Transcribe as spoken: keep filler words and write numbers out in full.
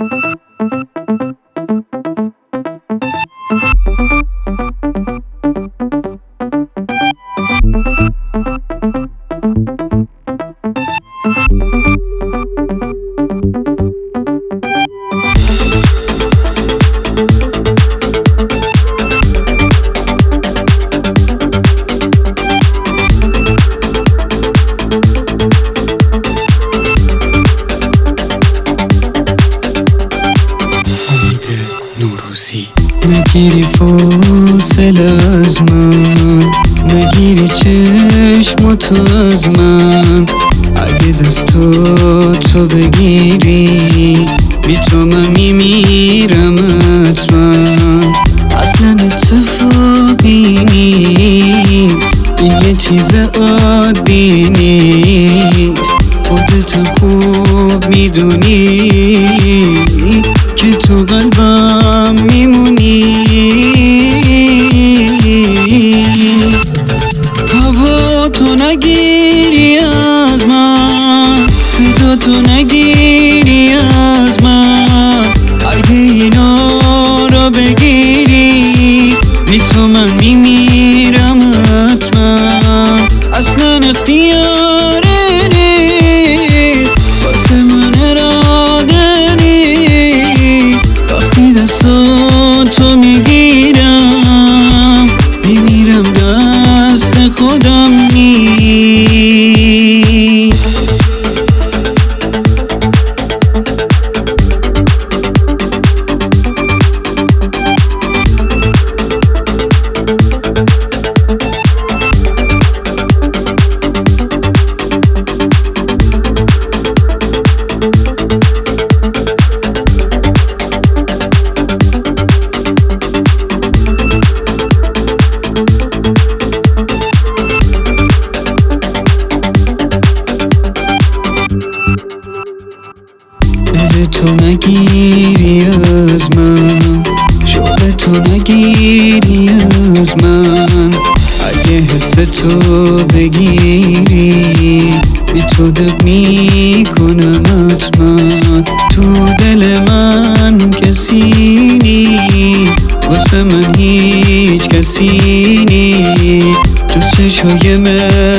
نگیری فاصله از من، نگیری چشماتو از من. اگه دستو تو بگیری بی تو من میمیرم حتما. اصلا اتفاقی نیست، این یه چیز عادی نیست. خودت خوب میدونی که تو قلبم میمونی. هوا تو نگیری از من، صدا تو نگیری از من. اگه اینا رو بگیری بی تو من میمیرم حتما. اصلا اختیاره نیست واسه من اراده نیست. وقتی دستان تو میگیرم میمیرم دست خودم نیست. دل تو نگیری از من، شوق تو نگیری از من. اگه حس تو بگیری بی تو دق میکنم حتما. تو دل من کسی نی، واسه من هیچ کسی نی. تو چشای من